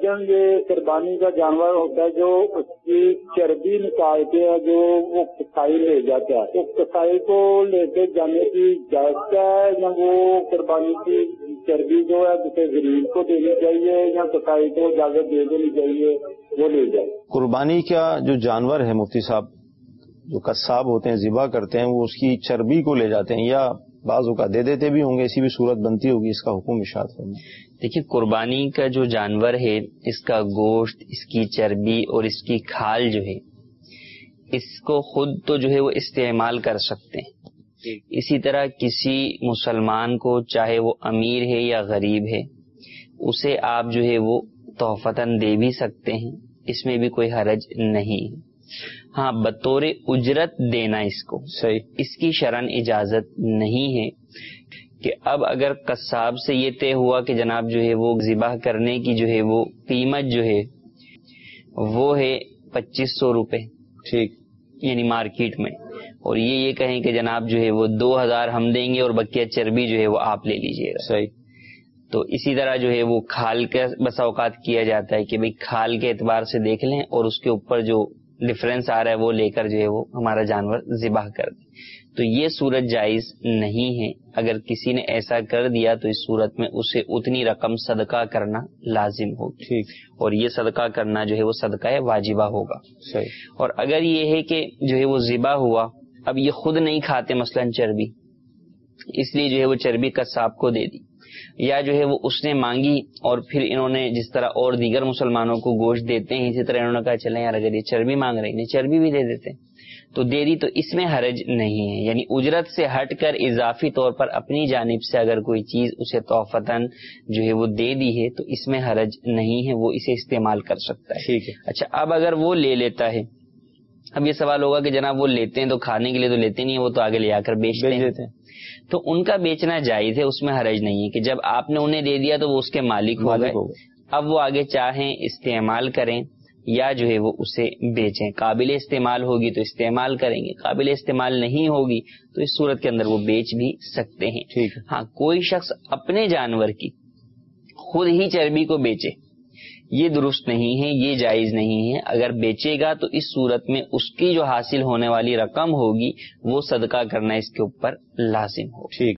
لیکن یہ قربانی کا جانور ہوتا ہے جو اس کی چربی نکالتے ہیں، جو وہ کسائی لے جاتا ہے، تو کسائی کو لے کے جانے کی اجازت ہے یا وہ قربانی کی چربی جو ہے کسی غریب کو دینی چاہیے یا کسائی کو اجازت دے دینی چاہیے وہ لے جائے؟ قربانی کا جو جانور ہے مفتی صاحب، جو قصاب ہوتے ہیں ذبح کرتے ہیں، وہ اس کی چربی کو لے جاتے ہیں یا بعض اوقات دے دیتے بھی ہوں گے، ایسی بھی صورت بنتی ہوگی، اس کا حکم ارشاد فرمائیں۔ دیکھیے، قربانی کا جو جانور ہے اس کا گوشت، اس کی چربی اور اس کی کھال جو ہے اس کو خود تو جو ہے وہ استعمال کر سکتے ہیں۔ اسی طرح کسی مسلمان کو، چاہے وہ امیر ہے یا غریب ہے، اسے آپ جو ہے وہ تحفتاً دے بھی سکتے ہیں، اس میں بھی کوئی حرج نہیں ہے۔ ہاں، بطور اجرت دینا اس کو صحیح، اس کی شرعاً اجازت نہیں ہے کہ اب اگر قصاب سے یہ طے ہوا کہ جناب جو ہے وہ ذبح کرنے کی جو ہے وہ قیمت جو ہے وہ ہے 2500 روپے، ٹھیک، یعنی مارکیٹ میں، اور یہ کہیں کہ جناب جو ہے وہ 2000 ہم دیں گے اور بقیہ چربی جو ہے وہ آپ لے لیجئے گا، صحیح۔ تو اسی طرح جو ہے وہ کھال کا بسا اوقات کیا جاتا ہے کہ بھئی کھال کے اعتبار سے دیکھ لیں اور اس کے اوپر جو ڈفرینس آ رہا ہے وہ لے کر جو ہے وہ ہمارا جانور ذبح کر دیں، تو یہ صورت جائز نہیں ہے۔ اگر کسی نے ایسا کر دیا تو اس صورت میں اسے اتنی رقم صدقہ کرنا لازم ہوگی، ٹھیک، اور یہ صدقہ کرنا جو ہے وہ صدقہ واجبہ ہوگا۔ صحیح۔ اور اگر یہ ہے کہ جو ہے وہ ذبح ہوا، اب یہ خود نہیں کھاتے مثلا چربی، اس لیے جو ہے وہ چربی قصاب کو دے دی، یا جو ہے وہ اس نے مانگی اور پھر انہوں نے جس طرح اور دیگر مسلمانوں کو گوشت دیتے ہیں اسی طرح انہوں نے کہا چلیں یار اگر یہ چربی مانگ رہے ہیں چربی بھی دے دیتے ہیں، تو دے دی، تو اس میں حرج نہیں ہے۔ یعنی اجرت سے ہٹ کر اضافی طور پر اپنی جانب سے اگر کوئی چیز اسے تحفتاً جو ہے وہ دے دی ہے تو اس میں حرج نہیں ہے، وہ اسے استعمال کر سکتا ہے۔ ٹھیک ہے۔ اچھا، اب اگر وہ لے لیتا ہے، اب یہ سوال ہوگا کہ جناب وہ لیتے ہیں تو کھانے کے لیے تو لیتے نہیں ہیں، وہ تو آگے لے آ کر بیچ دیتے ہیں، تو ان کا بیچنا جائز ہے، اس میں حرج نہیں ہے کہ جب آپ نے انہیں دے دیا تو وہ اس کے مالک ہو گئے، اب وہ آگے چاہیں استعمال کریں یا جو ہے وہ اسے بیچیں، قابل استعمال ہوگی تو استعمال کریں گے، قابل استعمال نہیں ہوگی تو اس صورت کے اندر وہ بیچ بھی سکتے ہیں۔ ٹھیک ہے۔ ہاں، کوئی شخص اپنے جانور کی خود ہی چربی کو بیچے، یہ درست نہیں ہے، یہ جائز نہیں ہے۔ اگر بیچے گا تو اس صورت میں اس کی جو حاصل ہونے والی رقم ہوگی وہ صدقہ کرنا اس کے اوپر لازم ہوگا۔ ٹھیک۔